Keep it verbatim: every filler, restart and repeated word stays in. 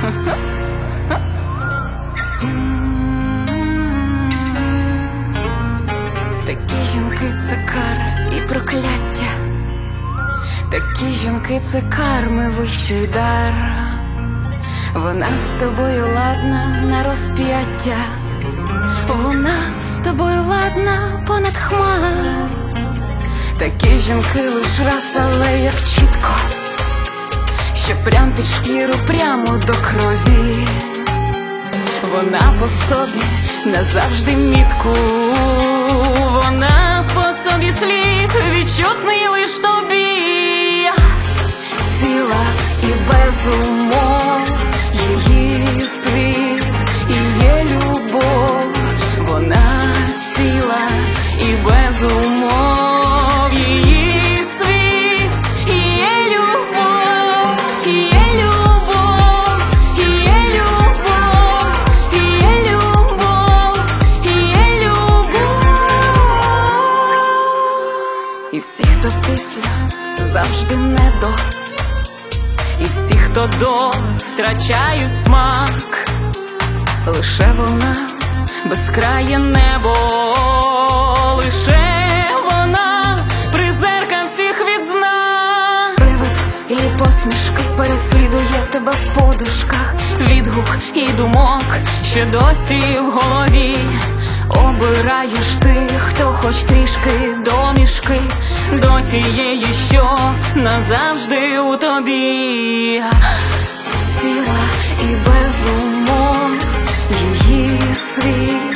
Такі жінки — це кара і прокляття, такі жінки — це карми вищий дар. Вона з тобою ладна на розп'яття, вона з тобою ладна понад хмар. Такі жінки лиш раз, але як чітко, що прям під шкіру, прямо до крові. Вона по собі назавжди мітку, вона по собі слід, відчутний лиш тобі. Ціла і без умов її світ і є любов. Вона ціла і без умов її світ і є любов, і є любов, і є любов, і є любов, і є любов. І всі, хто після, завжди не до, і всі, хто до, втрачають смак. Лише вона безкрає небо, лише вона призерка всіх відзнак. Привид її посмішки переслідує тебе в подушках, відгук і думок ще досі в голові. Обираєш тих, хто хоч трішки домішки до тієї, що назавжди у тобі. Ціла і без умов її світ